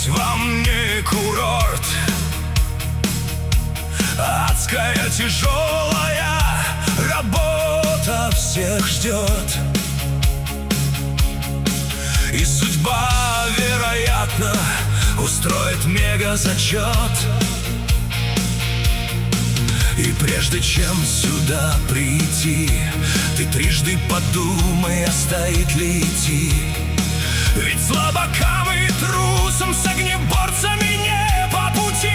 Жизнь во мне курорт, адская тяжелая работа всех ждет. И судьба, вероятно, устроит мега-зачет. И прежде чем сюда прийти, ты трижды подумай, а стоит ли идти. Ведь слабакам и трусам с огнеборцами не по пути.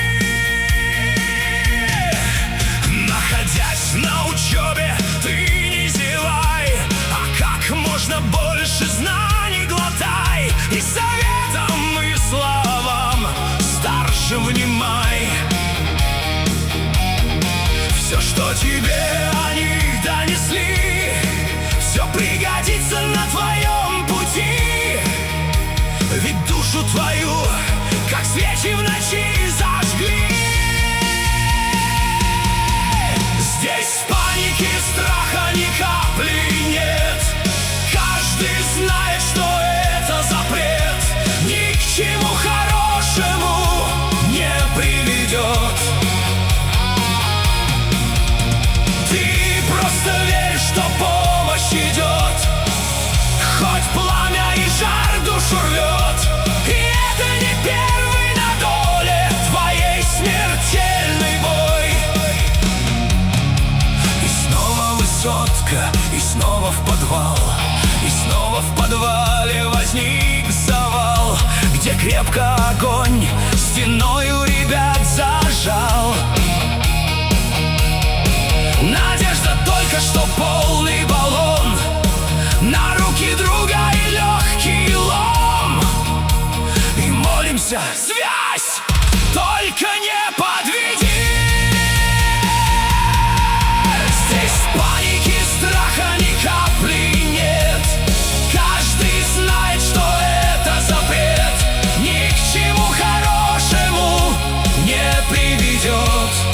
Находясь на учебе, ты не зевай, а как можно больше знаний глотай. И советам, и словам старшим внимай. Все, что тебе они донесли, все пригодится на твоем пути. Ведь душу твою, как свечи в ночи, зажгли. Здесь паники, страха ни капли нет. Каждый знает, что это запрет. Ни к чему хорошему не приведет. Просто верь, что помощь идет, хоть пламя и жар душу рвет. И это не первый на доле твоей смертельный бой. И снова высотка, и снова в подвал, и снова в подвале возник завал, где крепко огонь стеною ребят зажал. Надежда только что полный баллон, на руки друга и легкий лом. И молимся, связь, только не подведи. Здесь паники, страха ни капли нет. Каждый знает, что это запрет. Ни к чему хорошему не приведет.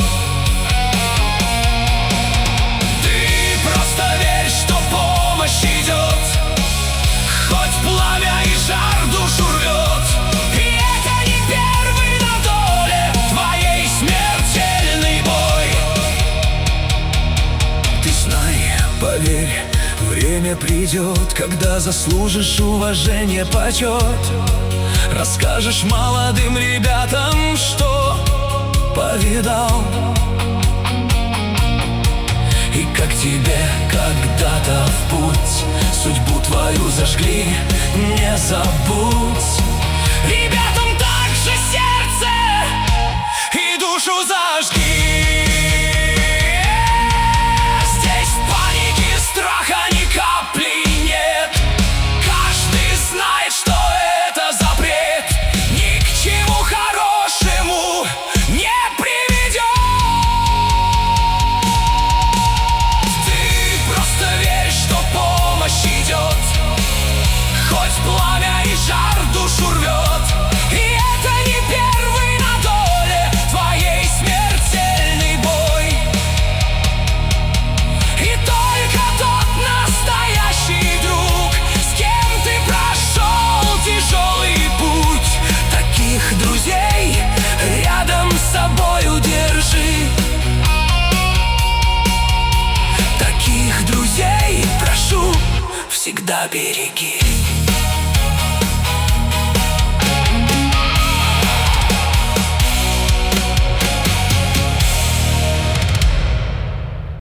Идет, хоть пламя и жар душу рвет. И это не первый на доле твоей смертельный бой. Ты знай, поверь, время придет, когда заслужишь уважение, почет. Расскажешь молодым ребятам, что повидал. И как тебе когда-то в путь судьбу твою зажгли, не забудь. Ребятам также сердце и душу зажги. Здесь паники, страха ни капли нет. Каждый знает, что это запрет. Ни к чему хорошему не приведет. Идет, хоть пламя и жар душу рвет. И это не первый на доле твоей смертельный бой. И только тот настоящий друг, с кем ты прошел тяжелый путь. Таких друзей рядом с собою держи. Таких друзей прошу, всегда береги.